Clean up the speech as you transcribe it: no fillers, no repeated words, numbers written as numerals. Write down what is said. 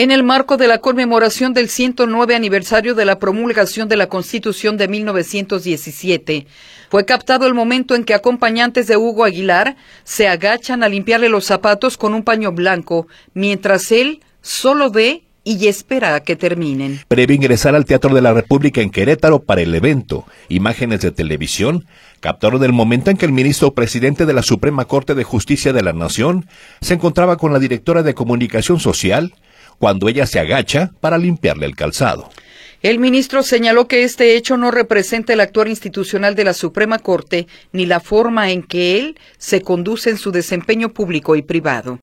En el marco de la conmemoración del 109 aniversario de la promulgación de la Constitución de 1917, fue captado el momento en que acompañantes de Hugo Aguilar se agachan a limpiarle los zapatos con un paño blanco, mientras él solo ve y espera a que terminen. Previo a ingresar al Teatro de la República en Querétaro para el evento, imágenes de televisión captaron el momento en que el ministro presidente de la Suprema Corte de Justicia de la Nación se encontraba con la directora de Comunicación Social, cuando ella se agacha para limpiarle el calzado. El ministro señaló que este hecho no representa el actuar institucional de la Suprema Corte ni la forma en que él se conduce en su desempeño público y privado.